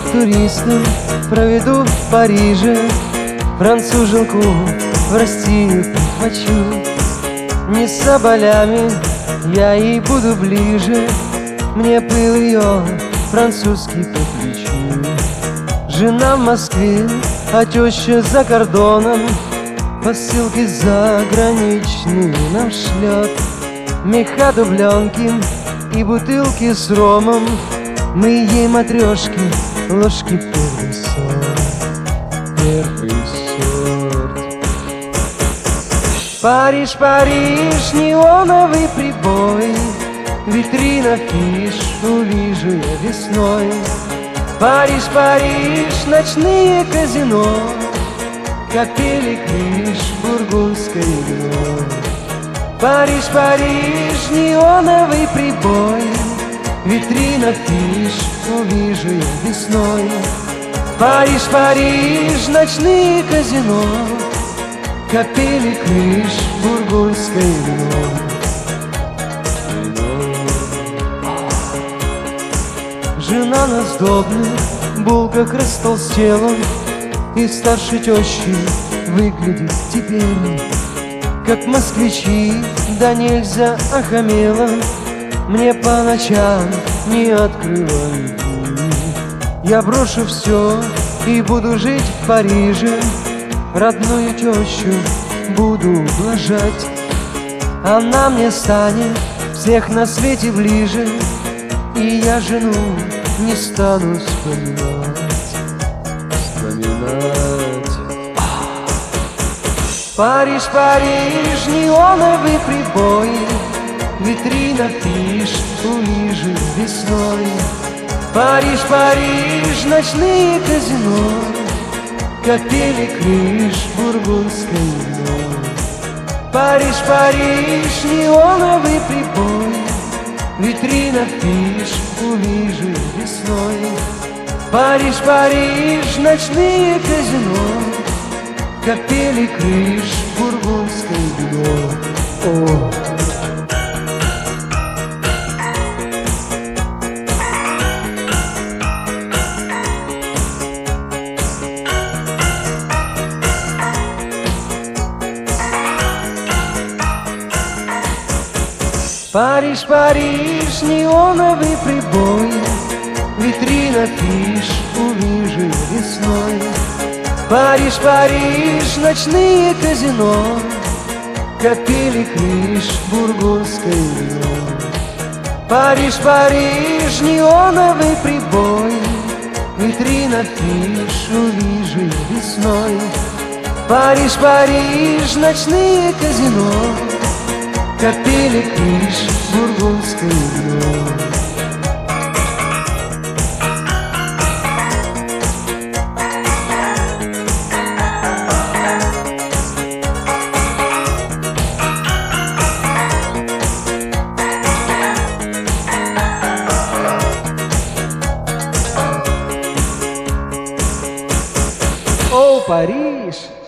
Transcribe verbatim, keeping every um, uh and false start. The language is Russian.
туристом проведу в Париже, француженку в Россию прихвачу. Не с соболями я ей буду ближе, мне пыл ее французский по плечу. Жена в Москве, а теща за кордоном, посылки заграничные нам шлет. Меха дубленки и бутылки с ромом, мы ей матрешки, ложки первый сорт, первый сорт. Париж, Париж, неоновый прибой, витрина фиш, увижу я весной. Париж, Париж, ночные казино, как пели крыш бургундской вино. Париж, Париж, неоновый прибой, витрина фиш, увижу я весной. Париж, Париж, ночные казино, как пели крыш бургундской вино. Жена на сдобных булках растолстела, и старше тещи выглядит теперь как москвичи, да нельзя охамела. Мне по ночам не открывай дверь. Я брошу все и буду жить в Париже, родную тещу буду ублажать. Она мне станет всех на свете ближе, и я жену не стану вспоминать, вспоминать. Париж, Париж, неоновый прибой, витрина фиш, увижу весной. Париж, Париж, ночные казино, как пели крыш бургундской вино. Париж, Париж, неоновый прибой, витрина фиш, увижу весной. Париж, Париж, ночные казино, как пели крыш бургундской вино. О. Париж, Париж, неоновый прибой, витрина фиш, увижу весной. Париж, Париж, ночные казино, как пели крыш бургундской вино. Париж, Париж, неоновый прибой, витрина фиш, увижу весной. Париж, Париж, ночные казино, как пели крыш бургундской вино. О, Париж!